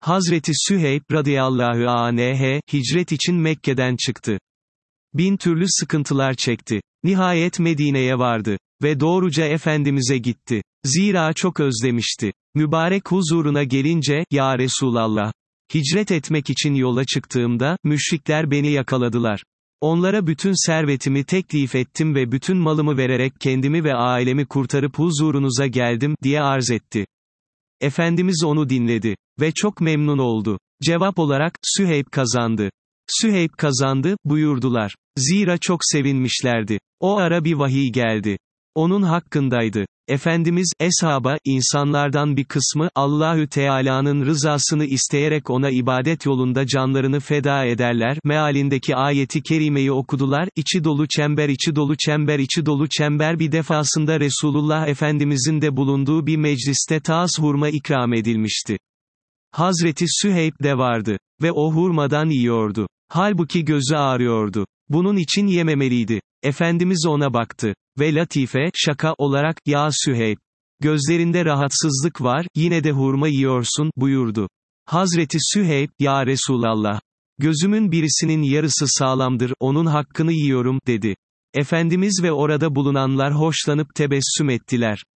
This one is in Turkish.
Hazreti Süheyb radıyallahu anh, hicret için Mekke'den çıktı. Bin türlü sıkıntılar çekti. Nihayet Medine'ye vardı. Ve doğruca Efendimiz'e gitti. Zira çok özlemişti. Mübarek huzuruna gelince, ya Resulallah, hicret etmek için yola çıktığımda, müşrikler beni yakaladılar. Onlara bütün servetimi teklif ettim ve bütün malımı vererek kendimi ve ailemi kurtarıp huzurunuza geldim, diye arz etti. Efendimiz onu dinledi. Ve çok memnun oldu. Cevap olarak, Süheyb kazandı. Süheyb kazandı, buyurdular. Zira çok sevinmişlerdi. O ara bir vahiy geldi. Onun hakkındaydı. Efendimiz, eshaba, insanlardan bir kısmı, Allahü Teala'nın rızasını isteyerek ona ibadet yolunda canlarını feda ederler, mealindeki ayeti kerimeyi okudular, içi dolu çember içi dolu çember içi dolu çember bir defasında Resulullah Efendimizin de bulunduğu bir mecliste taas hurma ikram edilmişti. Hazreti Süheyb de vardı. Ve o hurmadan yiyordu. Halbuki gözü ağrıyordu. Bunun için yememeliydi. Efendimiz ona baktı. Ve latife, şaka olarak, ya Süheyb, gözlerinde rahatsızlık var, yine de hurma yiyorsun, buyurdu. Hazreti Süheyb, ya Resulallah, gözümün birisinin yarısı sağlamdır, onun hakkını yiyorum, dedi. Efendimiz ve orada bulunanlar hoşlanıp tebessüm ettiler.